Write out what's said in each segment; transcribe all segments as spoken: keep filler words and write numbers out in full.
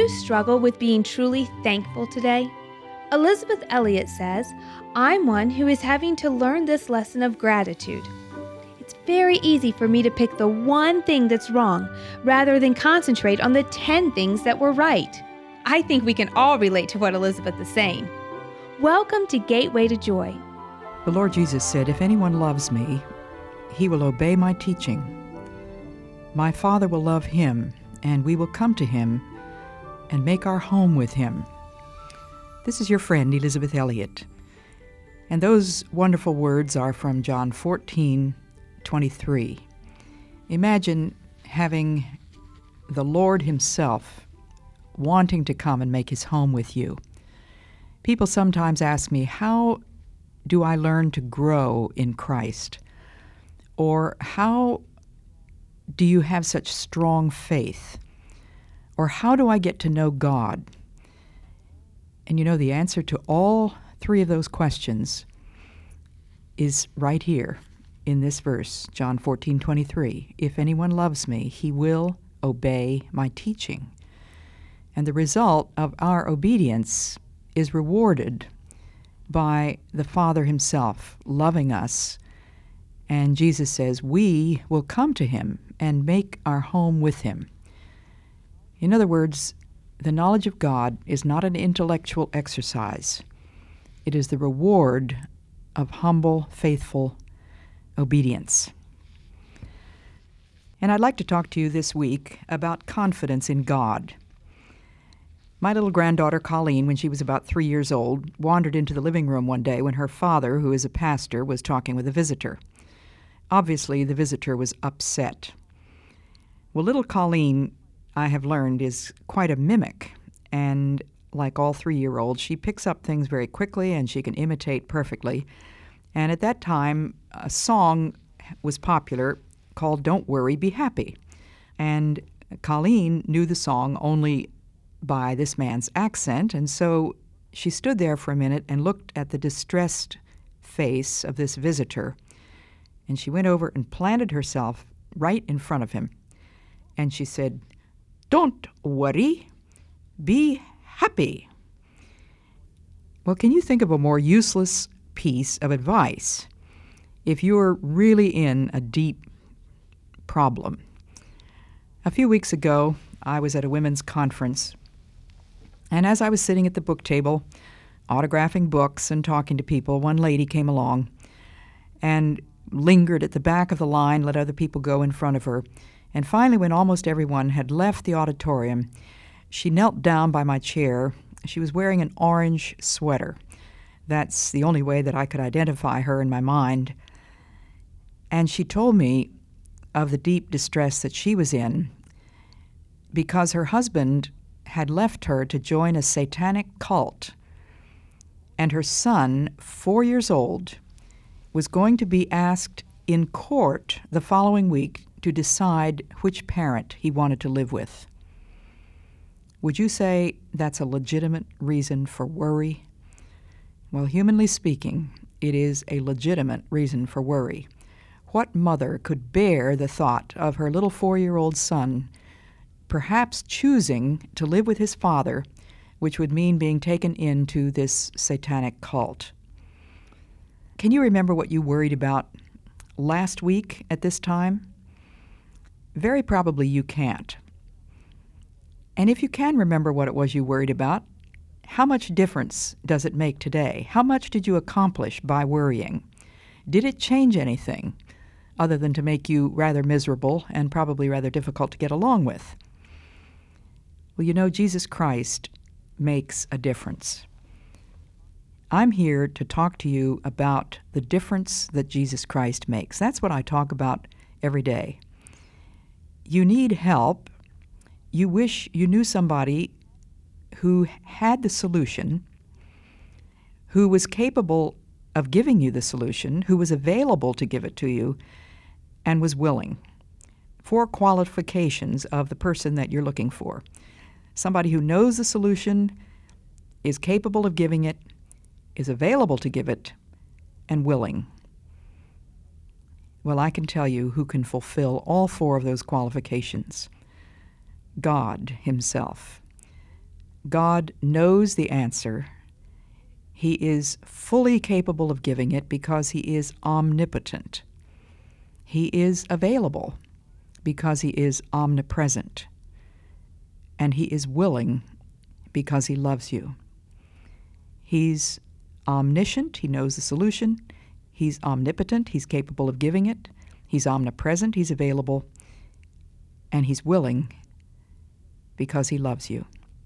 you struggle with being truly thankful today? Elizabeth Elliot says, "I'm one who is having to learn this lesson of gratitude. It's very easy for me to pick the one thing that's wrong rather than concentrate on the ten things that were right." I think we can all relate to what Elizabeth is saying. Welcome to Gateway to Joy. The Lord Jesus said, "If anyone loves me, he will obey my teaching. My Father will love him, and we will come to him and make our home with him." This is your friend, Elizabeth Elliot. And those wonderful words are from John fourteen twenty-three. Imagine having the Lord himself wanting to come and make his home with you. People sometimes ask me, how do I learn to grow in Christ? Or how do you have such strong faith? Or how do I get to know God? And you know, the answer to all three of those questions is right here in this verse, John fourteen twenty-three. "If anyone loves me, he will obey my teaching." And the result of our obedience is rewarded by the Father himself loving us. And Jesus says we will come to him and make our home with him. In other words, the knowledge of God is not an intellectual exercise. It is the reward of humble, faithful obedience. And I'd like to talk to you this week about confidence in God. My little granddaughter, Colleen, when she was about three years old, wandered into the living room one day when her father, who is a pastor, was talking with a visitor. Obviously, the visitor was upset. Well, little Colleen, I have learned, is quite a mimic, and like all three-year-olds, she picks up things very quickly and she can imitate perfectly. And at that time, a song was popular called "Don't Worry, Be Happy." And Colleen knew the song only by this man's accent, and so she stood there for a minute and looked at the distressed face of this visitor, and she went over and planted herself right in front of him, and she said, "Don't worry, be happy." Well, can you think of a more useless piece of advice if you're really in a deep problem? A few weeks ago, I was at a women's conference, and as I was sitting at the book table, autographing books and talking to people, one lady came along and lingered at the back of the line, let other people go in front of her. And finally, when almost everyone had left the auditorium, she knelt down by my chair. She was wearing an orange sweater. That's the only way that I could identify her in my mind. And she told me of the deep distress that she was in because her husband had left her to join a satanic cult, and her son, four years old, was going to be asked in court the following week to decide which parent he wanted to live with. Would you say that's a legitimate reason for worry? Well, humanly speaking, it is a legitimate reason for worry. What mother could bear the thought of her little four-year-old son perhaps choosing to live with his father, which would mean being taken into this satanic cult? Can you remember what you worried about last week at this time? Very probably you can't. And if you can remember what it was you worried about, how much difference does it make today? How much did you accomplish by worrying? Did it change anything other than to make you rather miserable and probably rather difficult to get along with? Well, you know, Jesus Christ makes a difference. I'm here to talk to you about the difference that Jesus Christ makes. That's what I talk about every day. You need help. You wish you knew somebody who had the solution, who was capable of giving you the solution, who was available to give it to you, and was willing. Four qualifications of the person that you're looking for. Somebody who knows the solution, is capable of giving it, is available to give it, and willing. Well, I can tell you who can fulfill all four of those qualifications. God himself. God knows the answer. He is fully capable of giving it because he is omnipotent. He is available because he is omnipresent. And he is willing because he loves you. He's omniscient. He knows the solution. He's omnipotent. He's capable of giving it. He's omnipresent. He's available. And he's willing because he loves you.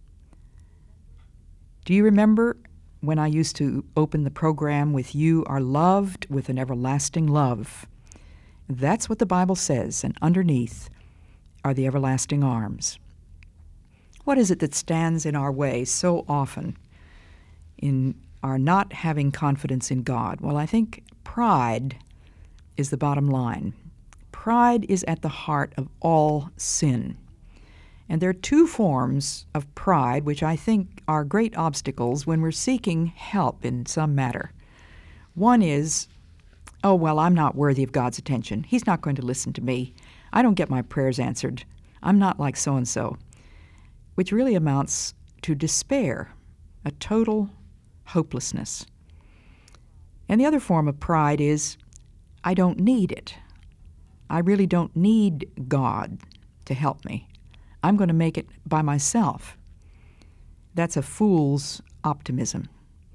Do you remember when I used to open the program with "You are loved with an everlasting love"? That's what the Bible says, and underneath are the everlasting arms. What is it that stands in our way so often in our not having confidence in God? Well, I think pride is the bottom line. Pride is at the heart of all sin. And there are two forms of pride which I think are great obstacles when we're seeking help in some matter. One is, oh, well, I'm not worthy of God's attention. He's not going to listen to me. I don't get my prayers answered. I'm not like so-and-so, which really amounts to despair, a total hopelessness. And the other form of pride is, I don't need it. I really don't need God to help me. I'm going to make it by myself. That's a fool's optimism.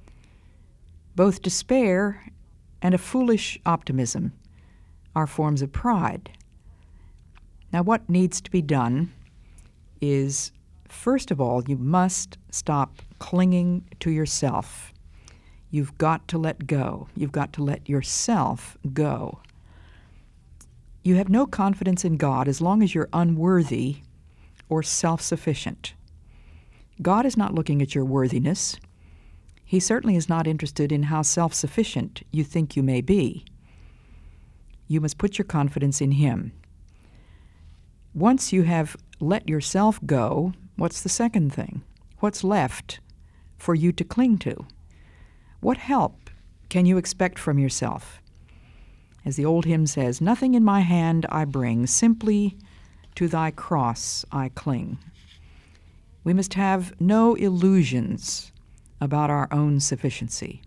Both despair and a foolish optimism are forms of pride. Now, what needs to be done is, first of all, you must stop clinging to yourself. You've got to let go. You've got to let yourself go. You have no confidence in God as long as you're unworthy or self-sufficient. God is not looking at your worthiness. He certainly is not interested in how self-sufficient you think you may be. You must put your confidence in him. Once you have let yourself go, what's the second thing? What's left for you to cling to? What help can you expect from yourself? As the old hymn says, "Nothing in my hand I bring, simply to thy cross I cling." We must have no illusions about our own sufficiency.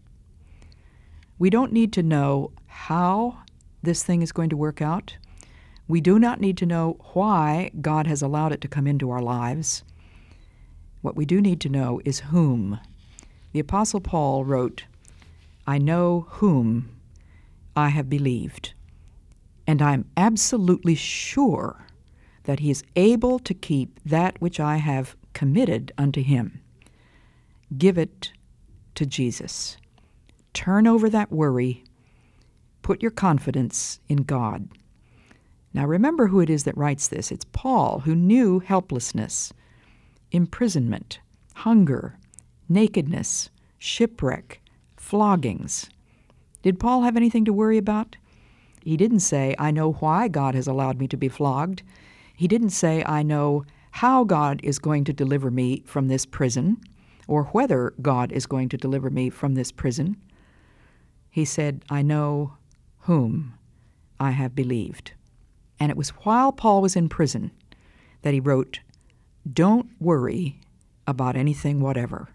We don't need to know how this thing is going to work out. We do not need to know why God has allowed it to come into our lives. What we do need to know is whom. The Apostle Paul wrote, "I know whom I have believed, and I am absolutely sure that he is able to keep that which I have committed unto him." Give it to Jesus. Turn over that worry. Put your confidence in God. Now remember who it is that writes this. It's Paul, who knew helplessness, imprisonment, hunger, nakedness, shipwreck, floggings. Did Paul have anything to worry about? He didn't say, "I know why God has allowed me to be flogged." He didn't say, "I know how God is going to deliver me from this prison," or whether God is going to deliver me from this prison. He said, "I know whom I have believed." And it was while Paul was in prison that he wrote, "Don't worry about anything whatever."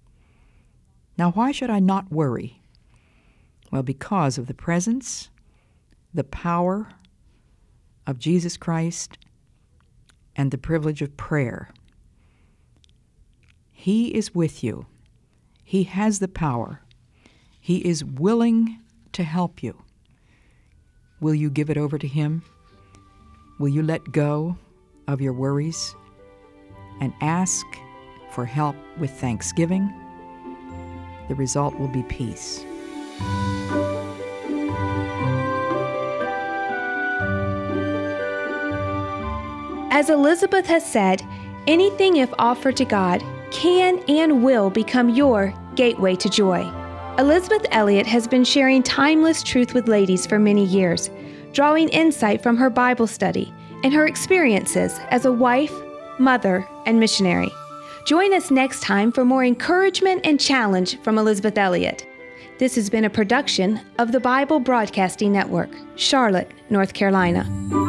Now, why should I not worry? Well, because of the presence, the power of Jesus Christ, and the privilege of prayer. He is with you. He has the power. He is willing to help you. Will you give it over to him? Will you let go of your worries and ask for help with thanksgiving? The result will be peace. As Elizabeth has said, anything if offered to God can and will become your gateway to joy. Elizabeth Elliot has been sharing timeless truth with ladies for many years, drawing insight from her Bible study and her experiences as a wife, mother, and missionary. Join us next time for more encouragement and challenge from Elizabeth Elliot. This has been a production of the Bible Broadcasting Network, Charlotte, North Carolina.